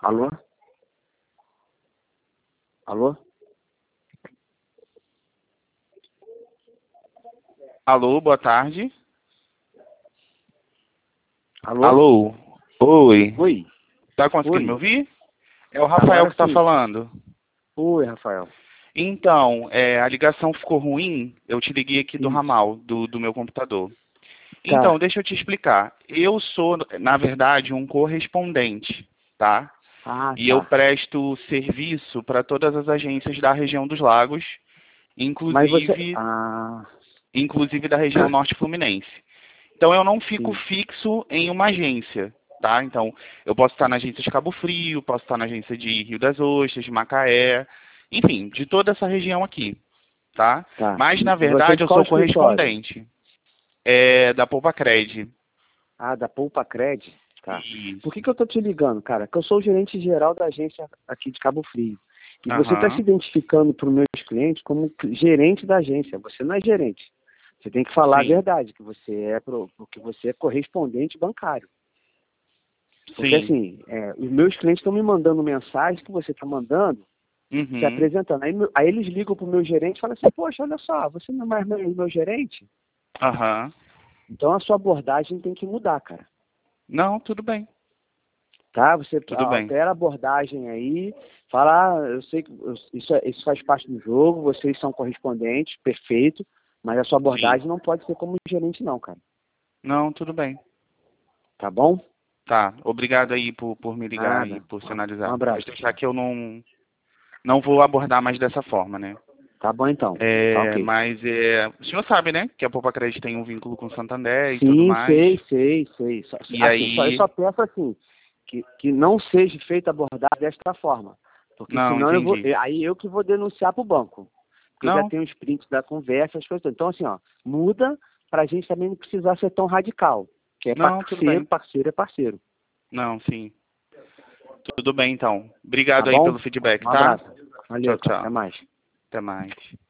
Alô? Alô? Alô, boa tarde. Alô? Alô, oi. Oi? Tá conseguindo me Oi? ouvir? É o Rafael Agora que tá sim. falando. Oi, Rafael. Então, a ligação ficou ruim, eu te liguei aqui do Isso. ramal, do meu computador. Então, Tá. deixa eu te explicar. Eu sou, na verdade, um correspondente, tá? Ah, E eu tá. presto serviço para todas as agências da região dos lagos, Mas você... inclusive, Ah, inclusive da região norte fluminense. Então eu não fico sim. fixo em uma agência, tá? Então eu posso estar na agência de Cabo Frio, posso estar na agência de Rio das Ostras, de Macaé, enfim, de toda essa região aqui, tá? Tá. Mas na E você é verdade de eu qual sou escritório? correspondente da Poupa-Cred. Ah, da Poupa Cred? Tá. Por Isso. que eu tô te ligando, cara? Que eu sou o gerente geral da agência aqui de Cabo Frio. E você está se Aham. identificando para os meus clientes como gerente da agência. Você não é gerente. Você tem que falar a Sim. verdade, que que você é correspondente bancário. Porque Sim. assim, os meus clientes estão me mandando mensagem que você está mandando, se Uhum. apresentando. Aí eles ligam para o meu gerente e falam assim, poxa, olha só, você não é mais meu gerente? Aham. Então a sua abordagem tem que mudar, cara. Não, tudo bem. Tá? Você Tudo bem. altera a abordagem aí, fala, eu sei que isso faz parte do jogo, vocês são correspondentes, perfeito, mas a sua Sim. abordagem não pode ser como gerente não, cara. Não, tudo bem. Tá bom? Tá. Obrigado aí por me ligar e Nada. por Um sinalizar. Pode abraço. deixar que eu não vou abordar mais dessa forma, né? Tá bom então. Tá ok. Mas o senhor sabe, né, que a Poupa-Cred tem um vínculo com o Santander e tudo Sim, mais. sei. E Assim, eu aí, só peço assim, que não seja feita a abordagem desta forma. Porque não, senão entendi. aí eu que vou denunciar para o banco. Porque eu já Não, tenho os prints da conversa, as coisas. Então, assim, ó, muda para a gente também não precisar ser tão radical. Que é não, tudo bem. parceiro é parceiro. Não, sim. Tudo bem, então. Tá Obrigado aí bom? pelo feedback, Um tá? abraço. Tchau, Valeu, cara. Até tchau. mais. Até mais.